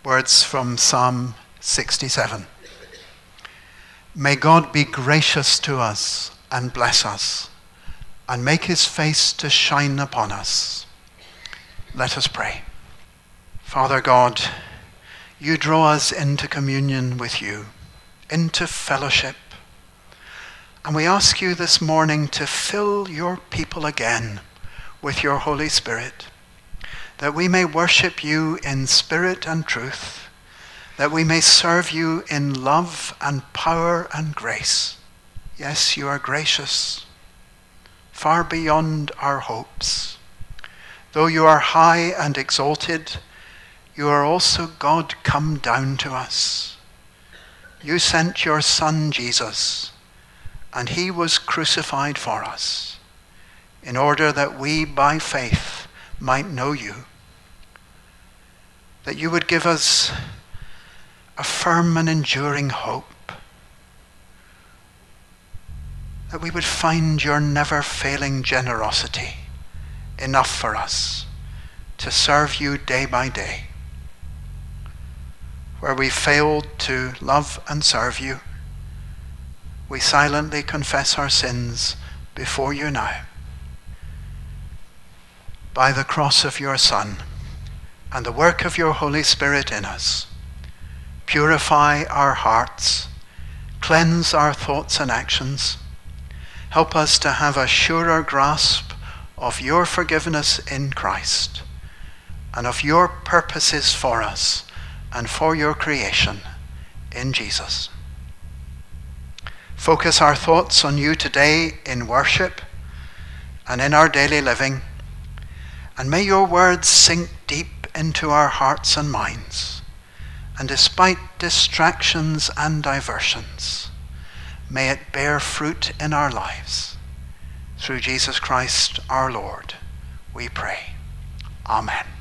Words from Psalm 67. May God be gracious to us and bless us, and make his face to shine upon us. Let us pray. Father God, you draw us into communion with you, into fellowship. And we ask you this morning to fill your people again with your Holy Spirit, that we may worship you in spirit and truth, that we may serve you in love and power and grace. Yes, you are gracious, far beyond our hopes. Though you are high and exalted, you are also God come down to us. You sent your Son Jesus, and he was crucified for us, in order that we by faith might know you, that you would give us a firm and enduring hope, that we would find your never-failing generosity enough for us to serve you day by day. Where we failed to love and serve you, we silently confess our sins before you now. By the cross of your Son and the work of your Holy Spirit in us, purify our hearts, cleanse our thoughts and actions. Help us to have a surer grasp of your forgiveness in Christ and of your purposes for us and for your creation in Jesus. Focus our thoughts on you today in worship and in our daily living, and may your words sink deep into our hearts and minds, and despite distractions and diversions, may it bear fruit in our lives. Through Jesus Christ our Lord, we pray. Amen.